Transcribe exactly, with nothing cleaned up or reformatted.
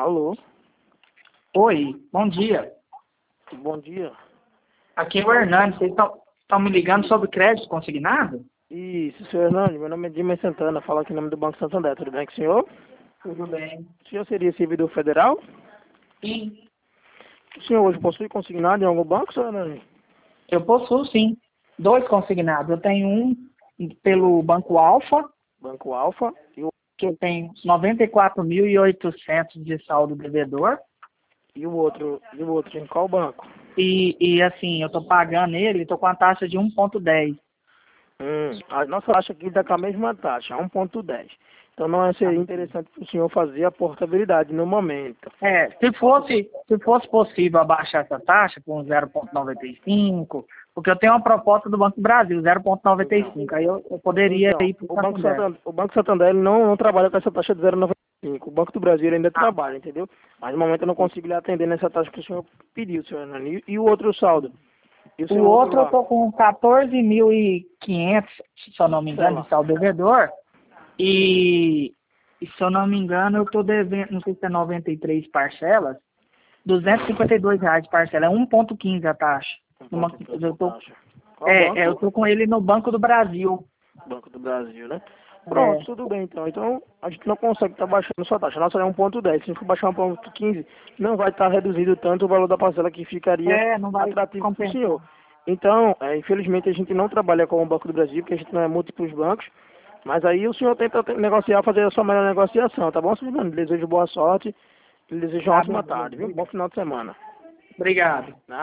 Alô? Oi, bom dia. Bom dia. Aqui é o Hernani. Vocês estão me ligando sobre crédito consignado? Isso, senhor Hernani, meu nome é Dimas Santana, falo aqui em nome do Banco Santander, tudo bem com o senhor? Tudo bem. O senhor seria servidor federal? Sim. O senhor hoje possui consignado em algum banco, senhor Hernani? Eu possuo, sim. Dois consignados. Eu tenho um pelo Banco Alfa, Banco Alfa e o, que eu tenho noventa e quatro mil e oitocentos de saldo devedor. e o outro, e o outro em qual banco? E, e assim, eu estou pagando ele, estou com a taxa de um ponto dez. Hum, a nossa taxa aqui está com a mesma taxa, um ponto dez. Então não seria interessante para o senhor fazer a portabilidade no momento. É, se fosse, se fosse possível abaixar essa taxa com zero vírgula noventa e cinco, porque eu tenho uma proposta do Banco do Brasil, zero vírgula noventa e cinco, aí eu, eu poderia Então, ir para o o Banco Santander. Santander, o Banco Santander ele não, não trabalha com essa taxa de zero vírgula noventa e cinco. O Banco do Brasil ele ainda trabalha, entendeu? Mas no momento eu não consigo lhe atender nessa taxa que o senhor pediu, senhor Hernani. E, e o outro saldo? E o O seu outro eu lá? estou com quatorze mil e quinhentos, se eu não me engano, de saldo devedor. E, e se eu não me engano, eu estou devendo, não sei se é noventa e três parcelas, duzentos e cinquenta e dois reais de parcela, é um ponto quinze a taxa. Numa- eu tô, Qual é, é, eu banco? estou com ele no Banco do Brasil. Banco do Brasil, né? É, Pronto, tudo bem então. Então a gente não consegue estar baixando sua taxa. A nossa é um ponto dez. Se a gente for baixar um ponto quinze, não vai estar reduzido tanto o valor da parcela que ficaria é, não vai atrativo para o compensar. senhor. Então, é, infelizmente a gente não trabalha com o Banco do Brasil, porque a gente não é múltiplos bancos. Mas aí o senhor tenta te- negociar, fazer a sua melhor negociação, tá bom, senhor Fernando? Lhe desejo boa sorte. Lhe desejo uma Tá, ótima beleza. tarde, viu? Bom final de semana. Obrigado.